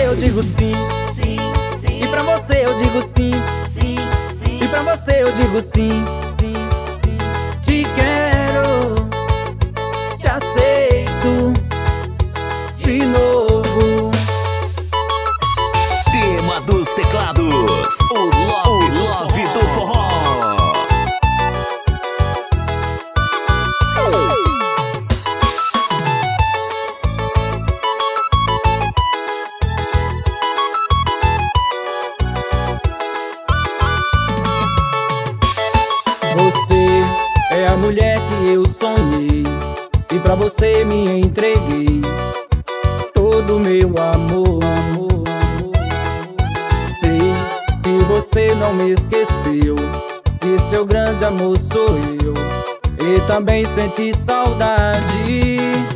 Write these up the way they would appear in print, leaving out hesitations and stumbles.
eu digo sim. Sim, sim. E pra você eu digo sim. Sim, sim. E pra você eu digo sim. Sim, sim. Te quero, te aceito de novo. Tema dos teclados, o Love do Forró. Você é a mulher que eu sonhei, e pra você me entreguei todo o meu amor, amor, amor. Sei que você não me esqueceu, que seu grande amor sou eu, e também senti saudade.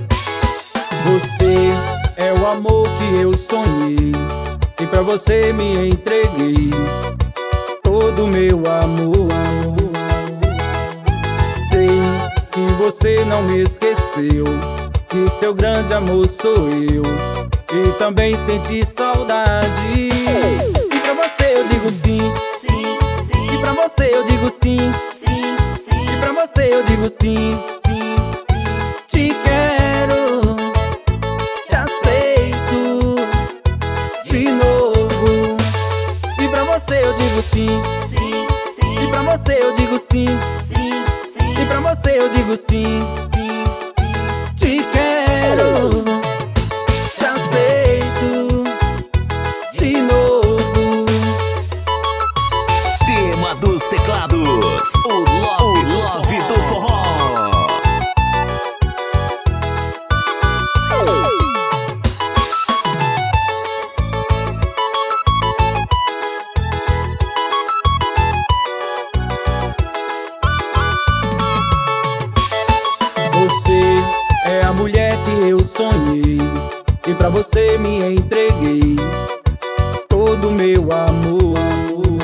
Você é o amor que eu sonhei, e pra você me entreguei todo o meu amor, amor. Sei que você não me esqueceu, que seu grande amor sou eu, e também senti saudade. E pra você eu digo sim. Sim, sim. E pra você eu digo sim. Sim, sim. E pra você eu digo sim. Sim, te quero, te aceito de novo. E pra você eu digo sim. Sim, sim. E pra você eu digo sim. Sim, sim. E pra você eu digo sim. Sim, te quero, te aceito de novo. Tema dos teclados, o Love do Forró. Você é a mulher que eu sonhei, e pra você me entreguei todo o meu amor, amor.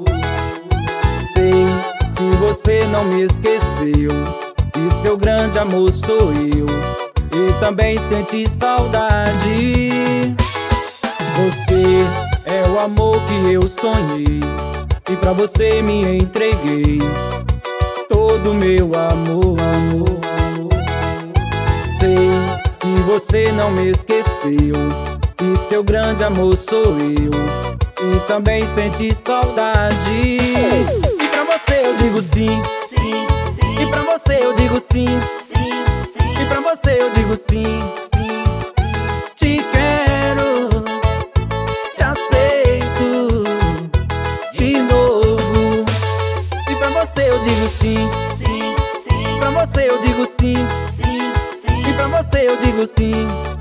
Sei que você não me esqueceu, que seu grande amor sou eu, e também senti saudade. Você é o amor que eu sonhei, e pra você me entreguei todo o meu amor, amor. Sei que você não me esqueceu, que seu grande amor sou eu, e também senti saudade. E pra você eu digo sim. Sim, sim. E pra você eu digo sim. Sim, sim. E pra você eu digo sim. Sim, te quero, te aceito de novo. E pra você eu digo sim. Sim, sim. Pra você eu digo sim. Sim, sim. E pra você eu digo sim.